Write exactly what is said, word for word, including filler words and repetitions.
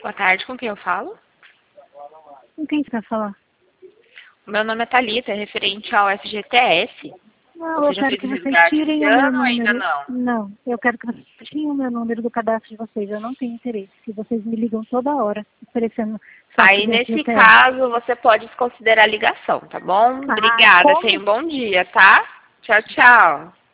Boa tarde, com quem eu falo? Com quem você quer falar? O meu nome é Thalita, é referente ao F G T S. Não, Você eu já quero fez que o vocês resgate tirem esse o meu ano ou ainda número. não? Não, eu quero que vocês tirem o meu número do cadastro de vocês. Eu não tenho interesse. Se vocês me ligam toda hora, oferecendo sorte Aí, de nesse F G T S. caso, você pode desconsiderar a ligação, tá bom? Ah, Obrigada, tenha como? um bom dia, tá? Tchau, tchau.